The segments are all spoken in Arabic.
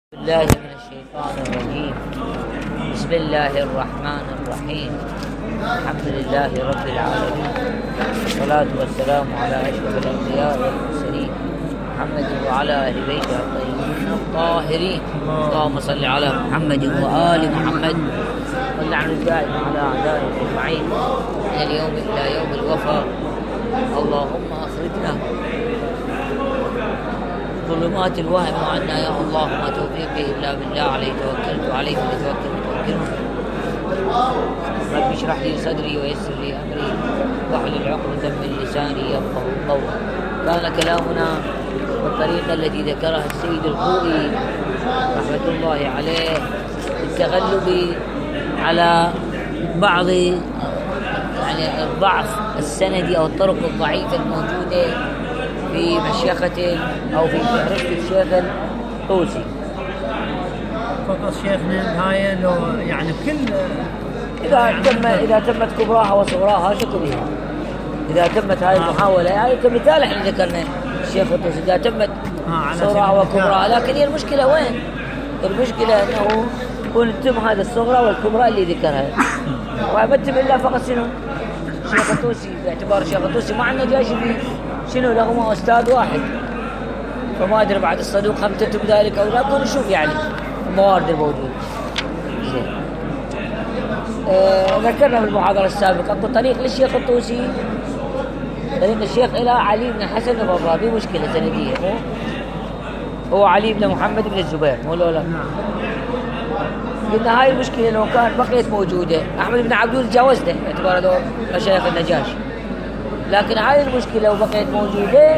بالله من الشيطان الرجيم. بسم الله الرحمن الرحيم. الحمد لله رب العالمين، والصلاة والسلام على أشرف الأنبياء والمرسلين محمد وعلى أهل بيته الطيبين الطاهرين. اللهم صل على محمد وآل محمد واللعن الدائم على أعدائهم أجمعين من اليوم إلى يوم الوفاء. اللهم أخرجنا ظلمات الوهم عنا يا الله، ما توفيقي إلا بالله، عليه توكلت وعليه فليتوكل المتوكلون. رب اشرح لي صدري ويسر لي أمري واحلل عقدة من لساني يفقهوا قولي. كان كلامنا بالطريقة التي ذكرها السيد الخوئي رحمة الله عليه بالتغلب على بعض الضعف السندي أو الطرق الضعيفة الموجودة في مشيخة أو في فهرست الشيخ الطوسي. فقط شيخنا هاي لو يعني كل إذا تمت كبراها وصغراها شكو بها. إذا تمت هاي المحاولة هاي كمثال احنا ذكرنا الشيخ الطوسي إذا تمت صغراها وكبراها، لكن هي المشكلة وين؟ المشكلة أنه يكون تم هذا الصغرى والكبرى اللي ذكرها وما تم إلا فقط شنو؟ الشيخ الطوسي، باعتبار الشيخ الطوسي مع النجاشي شنو لهما أستاذ واحد، فما أدري بعد الصدوق خمتته بذلك أو لا، كون نشوف يعني الموارد الموجودة. ذكرنا في المحاضرة السابقة أن طريق للشيخ الطوسي طريق الشيخ إلى علي بن حسن الرضا بمشكلة سندية، هو علي بن محمد بن الزبير، مو لا؟ قلنا هاي المشكلة لو كان بقيت موجودة أحمد بن عبدول تجاوزته باعتبار هذول مشايخ النجاشي، لكن هاي المشكلة لو بقيت موجودة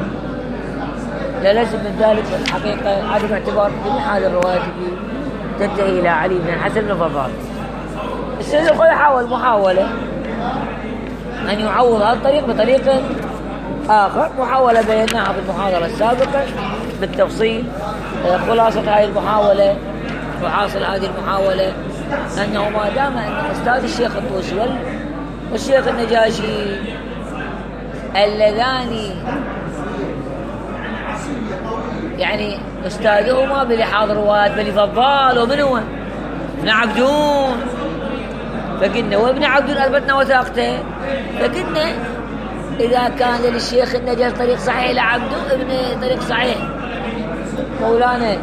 لازم من ذلك الحقيقة عدم اعتبار جميع هذه الروايات اللي تنتهي إلى علي بن الحسن الفضال. السيد الخوئي حاول محاولة أن يعوض هذا الطريق بطريق آخر، محاولة بيناها في المحاضرة السابقة بالتفصيل. خلاصة هذه المحاولة وحاصل هذه المحاولة أنه ما دام أن أستاذ الشيخ الطوسي والشيخ النجاشي اللذان يعني أستاذهما بلحاظ روايات بني فضال ومن هو؟ ابن عبدون، فقلنا وابن عبدون أثبتنا وثاقته، فقلنا إذا كان للشيخ النجاشي طريق صحيح لعبدون ابن طريق صحيح مولانا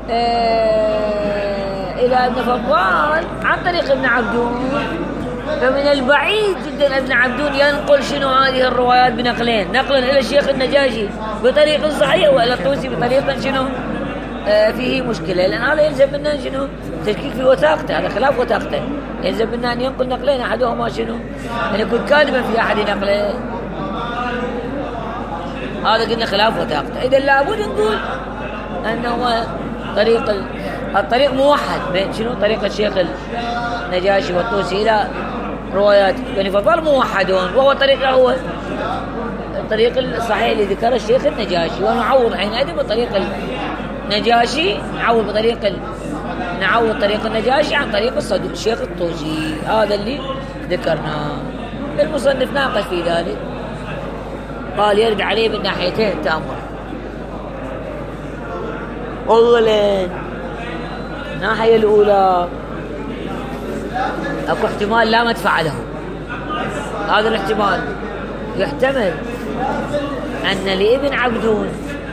إلى ابن فضال عن طريق ابن عبدون، فمن البعيد جدا ابن عبدون ينقل شنو هذه الروايات بنقلين، نقلا إلى الشيخ النجاشي بطريق صحيح وإلى الطوسي بطريقة شنو فيه مشكلة، لأن هذا يلزم منا شنو تشكيك في وثاقته، هذا خلاف وثاقته، يلزم منا أن ينقل نقلين أحدهما شنو أن يكون كاذبا في أحد نقلين، هذا قلنا خلاف وثاقته. إذا لابد نقول أنه الطريق موحد بين شنو طريق الشيخ النجاشي والطوسي إلى روايات بني فضال موحدون، وهو طريقه هو الطريق الصحيح اللي ذكره الشيخ النجاشي، ونعوض حينئذ بطريق النجاشي نعوض طريق النجاشي عن طريق الصدوق الشيخ الطوسي، هذا اللي ذكرناه. المصنف ناقش في ذلك، قال يرد عليه من ناحيتين التأمل. أولاً الناحية الأولى أكو احتمال لا مدفع له، هذا الاحتمال يحتمل أن لابن عبدون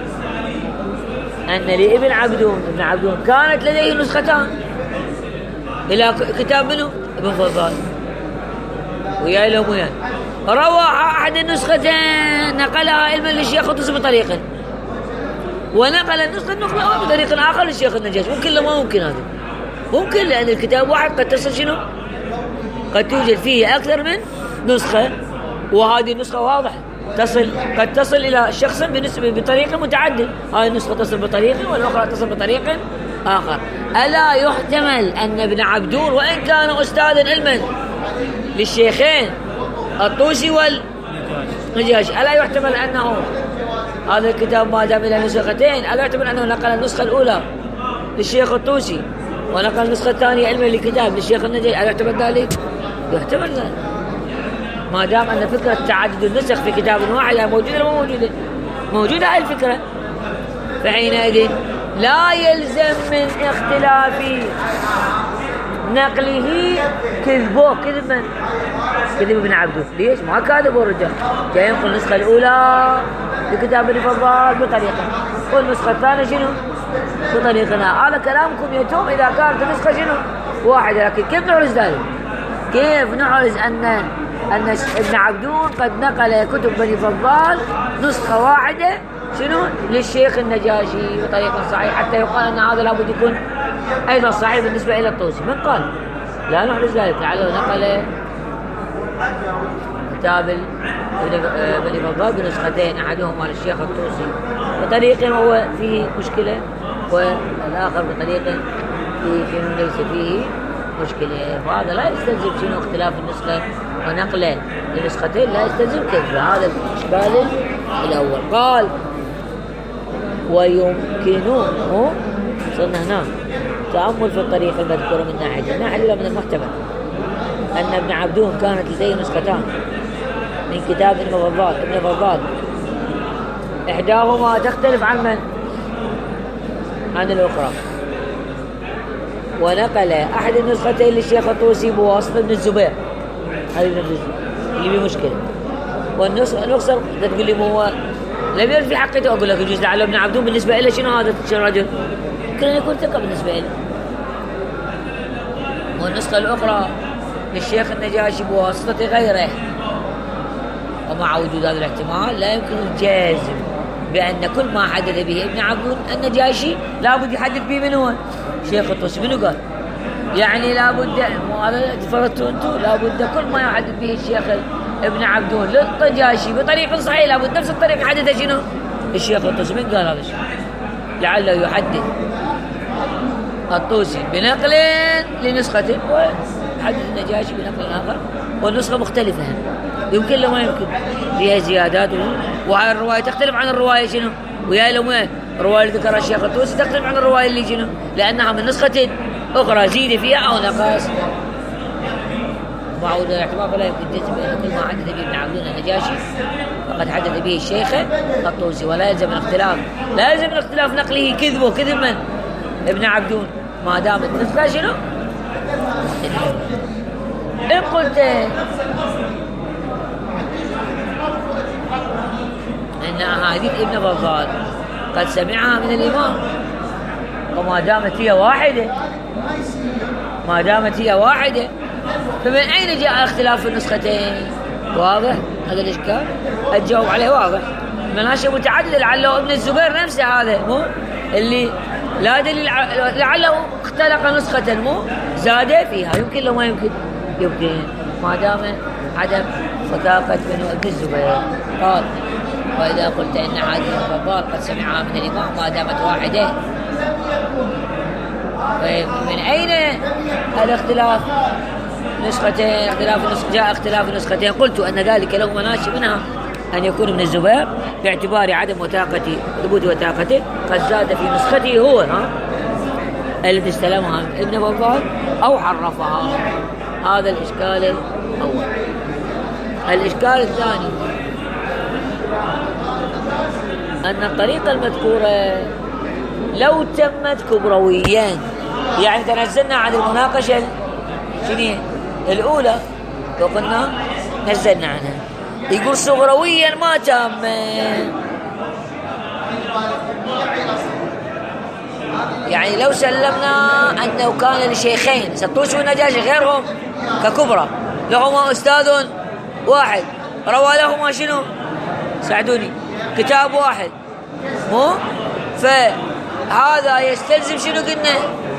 ابن عبدون كانت لديه نسختان إلى كتاب منه ابن فضال ويا لوميان، روى أحد النسختين نقلها علما للشيخ الطوسي بطريقة، ونقل النسخة الأخرى بطريق آخر للشيخ النجاشي. ممكن لا ما ممكن، هذا ممكن لأن الكتاب واحد قد تصل شنو قد توجد فيه أكثر من نسخة، وهذه النسخة واضح قد تصل إلى شخص بطريقة متعدد، هذه النسخة تصل بطريقة والأخرى تصل بطريق آخر. ألا يحتمل أن ابن عبدون وإن كان أستاذا علما للشيخين الطوسي والنجاشي، ألا يحتمل أنه هذا الكتاب ما دام إلى نسختين، ألا يحتمل أنه نقل النسخة الأولى للشيخ الطوسي ونقل النسخة الثانية علما لكتاب للشيخ النجاشي، ألا يحتمل ذلك؟ يحتمل ذلك ما دام أن فكرة تعدد النسخ في كتاب واحد موجودة ولا موجودة؟ موجودة هاي الفكرة، فحينئذ لا يلزم من اختلاف نقله كذبه. كذب ابن عبدون. ليش؟ ما كذبوا الرجال، جاي ينقل النسخة الأولى بكتاب الفضال بطريقة، والنسخة الثانية شنو؟ بطريقنا. هذا كلامكم يتم إذا كانت النسخة شنو؟ واحدة. لكن كيف نعرز ذلك؟ كيف نعرز أن ابن عبدون قد نقل كتب بني فضال نسخة واحدة شنو؟ للشيخ النجاشي بطريقة صحيحة، حتى يقال أن هذا لابد يكون أيضا صحيح بالنسبة إلى الطوسي. من قال؟ لا نعرز ذلك. لعله نقل كتاب بني فضال بنسختين، أحدهما للشيخ الطوسي بطريق هو فيه مشكلة، والآخر بطريق فيه شنو ليس فيه مشكلة. وهذا لا يستلزم شنو اختلاف النسخة ونقله لنسختين، لا يستلزم كذب. هذا الإشكال الأول. قال ويمكنه، صرنا هنا تأمل في الطريق المذكورة من ناحية الأولى من المحتمل أن ابن عبدون كانت لديه نسختان من كتاب ابن فضال، إحداهما تختلف عن من؟ عن الأخرى، ونقل أحد النسختين للشيخ الطوسي بواسطة ابن الزبير، هذا اللي بيه مشكلة. والنسخة تقول لي هو لم يرد في حقيقته، أقول لك يجوز لعل ابن عبدون بالنسبة إليه شنو هذا الرجل؟ يمكن أن يكون ثقة بالنسبة إليه. والنسخة الأخرى للشيخ النجاشي بواسطة غيره، ومع وجود هذا الاحتمال لا يمكن الجازم بأن كل ما حدث به ابن عبدون النجاشي لابد يحدث به من هو؟ شيخ الطوسي. منو قال؟ يعني لابد، هذا فرضتوا انتم، لابد كل ما يحدث به الشيخ ابن عبدون للنجاشي بطريق صحيح لابد نفس الطريق حدث شنو؟ الشيخ الطوسي. من قال هذا الشيء؟ لعله يحدث الطوسي بنقل لنسخة ويحدث النجاشي بنقل آخر، والنسخة مختلفة، يمكن لما يمكن فيها زيادات، وهاي الرواية تختلف عن الرواية شنو؟ ويا لما الرواية اللي ذكرها الشيخ الطوسي تختلف عن الرواية اللي شنو؟ لأنها من نسخة أخرى زيد فيها أو نقص. معود الاعتبار فلا يمكن جزم بأن كل ما حدث به ابن عبدون النجاشي فقد حدث به الشيخ الطوسي، ولا يلزم الاختلاف، لا يلزم الاختلاف نقله كذبه كذب من؟ ابن عبدون، ما دامت نسخة شنو؟ إن قلت إن أحاديث ابن فضال قد سمعها من الإمام، وما دامت هي واحدة، ما دامت هي واحدة، فمن أين جاء اختلاف في النسختين؟ واضح هذا الإشكال؟ الجواب عليه واضح، من أشياء متعددة. لعله ابن الزبير نفسه هذا مو اللي لا دليل، لعله اختلق نسخة مو زاد فيها، يمكن لو ما يمكن؟ يمكن، ما دام عدم وثاقة من ابن الزبير. قال وإذا قلت إن حديث الفضال قد سمعها من الإمام ما دامت واحدة، من أين الاختلاف نسختين؟ جاء اختلاف النسختين. قلت أن ذلك له مناشئ منها أن يكون ابن الزبير باعتبار عدم وثاقته ثبوت وثاقته قد زاد في نسخته هو التي استلمها ابن فضال أو حرفها. هذا الإشكال الأول. الإشكال الثاني أن الطريقة المذكورة لو تمت كبرويا، يعني تنزلنا عن المناقشة شنو الأولى وقلنا نزلنا عنها، يقول صغرويا ما تم، يعني لو سلمنا أنه كان لشيخين الطوسي والنجاشي غيرهم ككبرى لهما أستاذ واحد روى لهما شنو؟ ساعدوني، كتاب واحد، مو؟ فهذا يستلزم شنو قلنا؟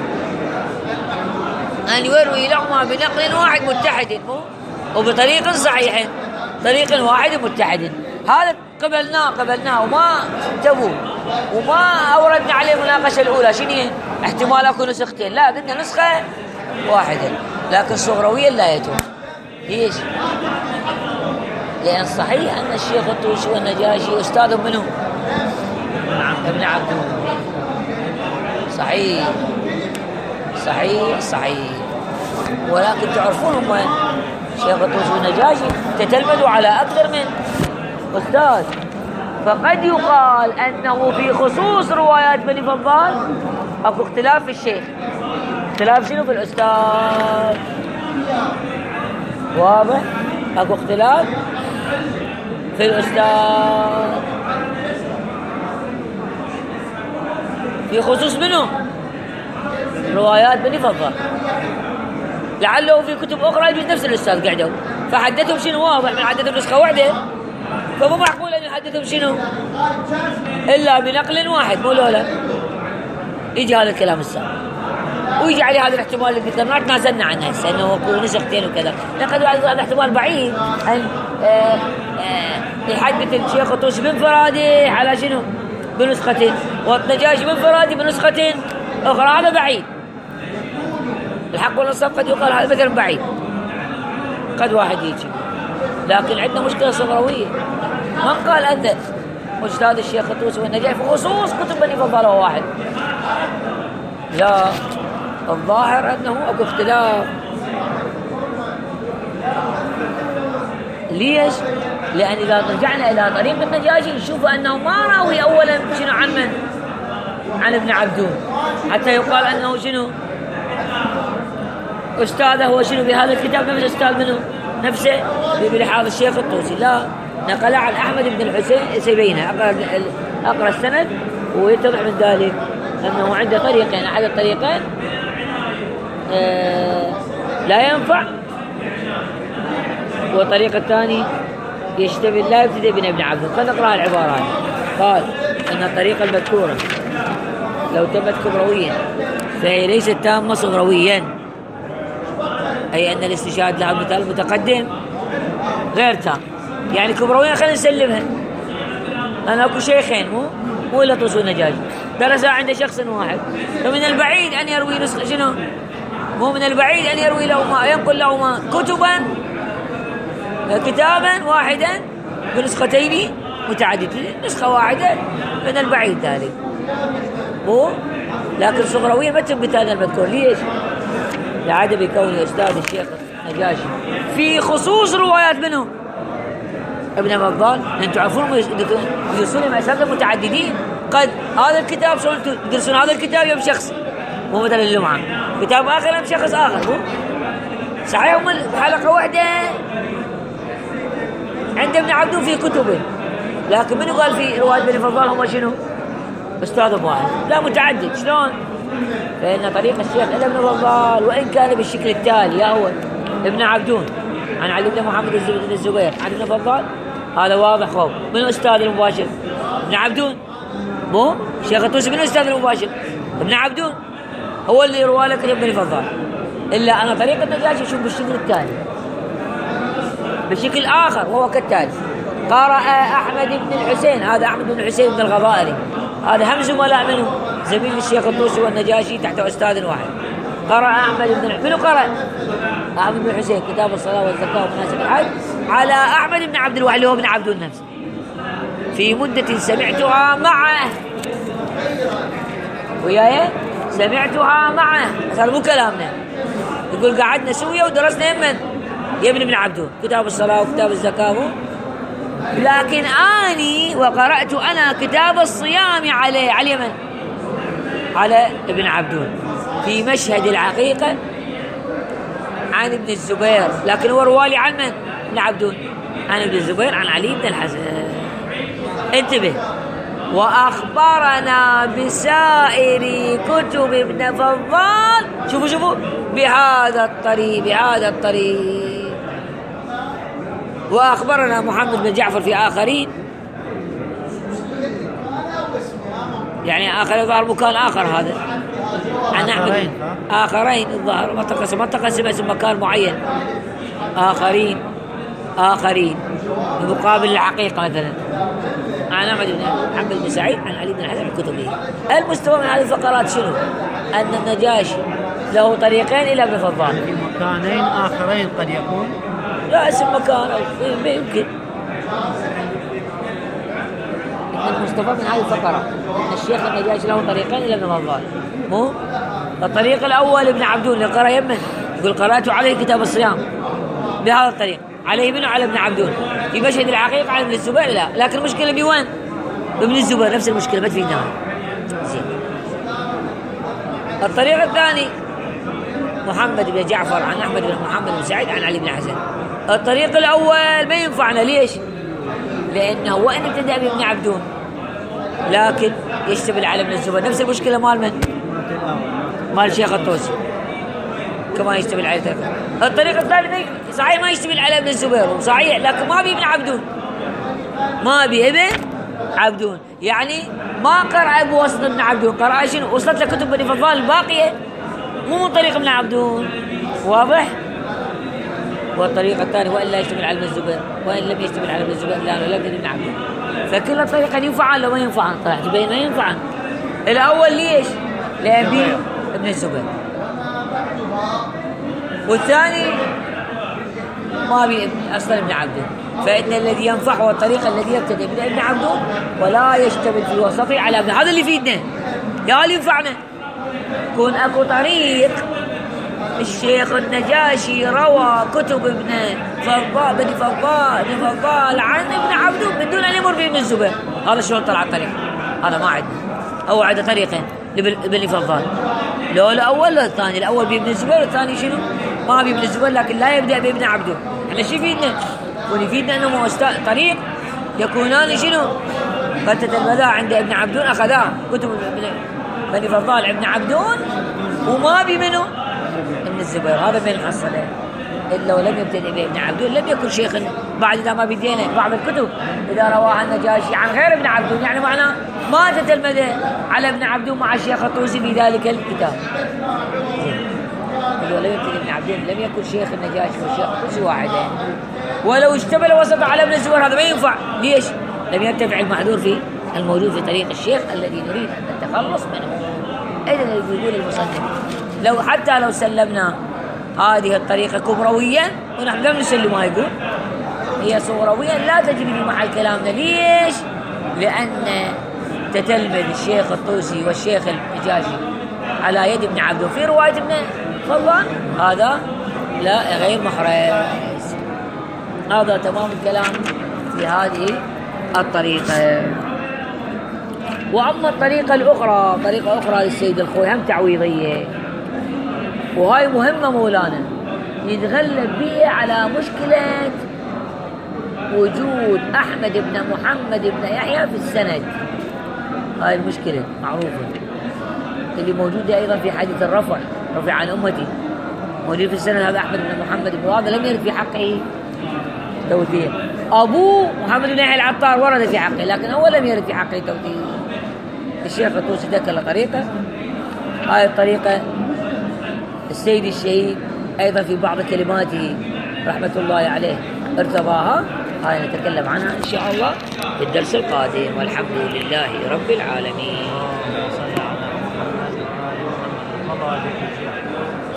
أن يروي لهما بنقل واحد متحد، مو؟ وبطريق صحيح، طريق واحد متحد. هذا قبلناه وما تبوا وما أوردنا عليه المناقشة الأولى شنو هي؟ احتمال أكون نسختين، لا قلنا نسخة واحدة، لكن صغرويا لا يتوب. ليش؟ لأن صحيح أن الشيخ الطوسي والنجاشي أستاذ منه ابن عبدون، صحيح صحيح صحيح، ولكن تعرفون هم شيخ الطوسي والنجاشي تتلمذوا على أكثر من أستاذ، فقد يقال أنه في خصوص روايات بني فضال أكو اختلاف في الشيخ. اختلاف شنو؟ في الأستاذ. واضح؟ أكو اختلاف في الأستاذ في خصوص منه روايات بني فضال. لعله في كتب أخرى يجوز نفس الأستاذ قعدوا فحدثهم شنو. واضح من حدثهم نسخة واحدة، فمو معقول أن يحدثهم شنو إلا بنقل واحد. مو لولا يجي هذا الكلام السابق ويجي عليه هذا الاحتمال اللي ذكرناه تنازلنا عنه هسه انه يكون نسختين وكذا. لقد هذا الاحتمال بعيد ان يحدث الشيخ الطوسي بانفراده على شنو بنسختين، والنجاشي بانفراده بنسختين اخرى. هذا بعيد. الحق والانصاف قد يقال هذا مثلا بعيد، قد واحد يجي. لكن عندنا مشكله صغرويه. من قال انت أستاذ الشيخ الطوسي والنجاشي في خصوص كتب بني فضال هو واحد؟ لا، الظاهر أنه أكو اختلاف. ليش؟ لأن إذا رجعنا إلى طريق النجاشي نشوف أنه ما راوي أولا شنو عن من؟ عن ابن عبدون، حتى يقال أنه شنو أستاذه هو شنو بهذا الكتاب نفس أستاذ منه نفسه بلحاظ الشيخ الطوسي. لا، نقل عن أحمد بن الحسين سبينه. أقرأ السند ويتضح من ذلك أنه عنده طريقين. أحد الطريقين لا ينفع، والطريق الثاني يشتمل لا يبتدئ بن ابن عبد. فنقرأ العبارات. قال أن الطريقة المذكورة لو تمت كبرويا فهي ليست تامة صغرويا، أي أن الاستشهاد لها المثال المتقدم غير تام. يعني كبرويا خلينا نسلمها. أنا أكو شيخين مو إلا طوسي والنجاشي درسها عند شخص واحد، فمن البعيد أن يروي نسخة شنو؟ مو من البعيد أن يروي لهما ينقل لهما كتابا واحدا بنسختين متعددتين. نسخة واحدة من البعيد ذلك مو، لكن صغروية ما تثبت هذا المذكور. ليش؟ لعدم كون أستاذ الشيخ النجاشي في خصوص روايات منه ابن فضال. انتم تعرفون يدرسون مسائل متعددين. قد هذا الكتاب تدرسون هذا الكتاب يوم شخص مو مثل اللمعة، كتاب آخر يوم شخص آخر مو صحيح. هم حلقة واحدة عند ابن عبدون في كتبه، لكن من قال في رواية بني فضال هم شنو أستاذ واحد؟ لا، متعدد. شلون؟ فإن طريق الشيخ إلى ابن فضال وإن كان بالشكل التالي يا هو ابن عبدون عن علي بن محمد بن الزبير عن ابن فضال، هذا واضح. خوف من الأستاذ المباشر ابن عبدون، مو الشيخ الطوسي من الأستاذ المباشر ابن عبدون هو اللي يروى لك ابن فضال. إلا أنا طريق النجاشي يشوف بالشكل التالي بشكل آخر وهو كالتالي: قرأ أحمد بن الحسين، هذا أحمد بن الحسين بن الغضائري، هذا هم زملاء منه زميل الشيخ الطوسي والنجاشي تحت أستاذ واحد. قرأ أحمد بن منو قرأ؟ أحمد بن الحسين كتاب الصلاة والزكاة ومناسك الحج على أحمد بن عبد الواحد اللي هو ابن عبدون نفسه في مدة سمعتها معه. وياي سمعتها معه، هذا مو كلامنا، يقول قعدنا سويا ودرسنا يمن يا ابن عبدون كتاب الصلاة وكتاب الزكاة. لكن أني وقرأت أنا كتاب الصيام على اليمن على ابن عبدون في مشهد العقيقة عن ابن الزبير، لكن هو روالي عن من؟ ابن عبدون عن ابن الزبير عن علي بن الحسن. انتبه. وأخبرنا بسائر كتب ابن فضال، شوفوا بهذا الطريق. وأخبرنا محمد بن جعفر في آخرين، يعني آخر الظاهر مكان آخر هذا عن أحمد آخرين الظاهر منطقة اسم مكان معين آخرين بمقابل الحقيقة مثلا عن أحمد بن محمد بن سعيد عن علي بن الحسن الكتبي. المستوى من هذه الفقرات شنو؟ أن النجاشي له طريقين إلى ابن فضال في مكانين آخرين قد يكون لا اسم مكان أو يمكن. المستوى من هذه الفقرات أن الشيخ النجاشي له طريقين إلى ابن فضال. مو الطريق الأول ابن عبدون اللي قرأ يمن يقول قرأت عليه كتاب الصيام بهذا الطريق عليه منه على ابن عبدون في مشهد العقيقة على ابن الزبير. لا، لكن المشكلة بوين؟ ابن الزبير نفس المشكلة ما تفيدنا. زين. الطريق الثاني محمد بن جعفر عن أحمد بن محمد بن سعيد عن علي بن حسن. الطريق الأول ما ينفعنا. ليش؟ لأنه وإن ابتدأ بابن عبدون لكن يشتبه على ابن الزبير. نفس المشكلة مال من؟ مال الشيخ الطوسي كما يشتبه على الثالث. الطريق الثالث صحيح ما يشتبه على ابن الزبير صحيح، لكن ما بي ابن عبدون، ما بي ابن عبدون، يعني ما قرأ بوسط ابن عبدون، قرأ شنو؟ وصلت له كتب بني فضال الباقية مو من طريق ابن عبدون. واضح؟ والطريقة الثانية وإلا يشتمل على ابن الزبير، وإن لم يشتمل على ابن الزبير لا لا ابن عبدون. فكل الطريقة ينفعن لو ما ينفعن، طلعت بين ما ينفعن. الأول ليش؟ لأبي ابن الزبير، والثاني ما بي أصلا ابن عبدون. فإن الذي ينفع هو الطريق الذي يبتدئ من ابن عبدون ولا يشتمل في وسطه على ابن. هذا اللي يفيدنا يا اللي ينفعنا. يكون أكو طريق الشيخ النجاشي روى كتب ابن فضال عن ابن عبدون من دون أن يمر بابن الزبير، هذا شلون طلع الطريق؟ هذا ما عندنا. أو عندنا طريقين لابن فضال، لو الأول ولا الثاني. الأول بابن الزبير والثاني شنو؟ ما بابن الزبير لكن لا يبدأ بابن عبدون. احنا شو يفيدنا؟ يفيدنا أنه طريق يكونان شنو؟ قد تتلمذا عند ابن عبدون أخذاه كتب بني فضال ابن عبدون وما بي منه ابن الزبير. هذا من الحصله. إلا ولم يبتدئ بابن عبدون لم يكن شيخا بعد إذا ما بدينا بعض الكتب إذا رواها النجاشي عن غير ابن عبدون، يعني معناه ما تتلمذ على ابن عبدون مع الشيخ الطوسي في ذلك الكتاب. إلا ولم يبتدئ ابن عبدون لم يكن شيخ النجاشي والشيخ الطوسي واحدين، ولو اشتمل وسط على ابن الزبير هذا ما ينفع. ليش؟ لم يرتفع المحذور في الموجود في طريق الشيخ الذي نريد أن نتخلص منه. إذن اللي يقول المصنف حتى لو سلمنا هذه الطريقة كبرويا ونحن لم نسلمها، يقول هي صغرويا لا تجري في محل كلامنا. ليش؟ لأن تتلمذ الشيخ الطوسي والشيخ النجاشي على يد ابن عبدون في رواية ابن فضال هذا لا غير محرز. هذا تمام الكلام في هذه الطريقة. وأما الطريقة الأخرى طريقة أخرى للسيد الخوي هم تعويضية، وهاي مهمة مولانا يتغلب بها على مشكلة وجود أحمد بن محمد بن يحيى في السند. هاي المشكلة معروفة اللي موجودة أيضا في حديث الرفع عن أمتي موجود في السند. هذا أحمد بن محمد بن هذا لم يرد في حقه توثيق. أبوه محمد بن يحيى العطار ورد في حقه لكن هو لم يرد في حقه توثيق. الشيخ الطوسي ذكر طريقة، هاي الطريقة السيد الشهيد أيضا في بعض كلماته رحمة الله عليه ارتضاها. هاي نتكلم عنها إن شاء الله في الدرس القادم، والحمد لله رب العالمين.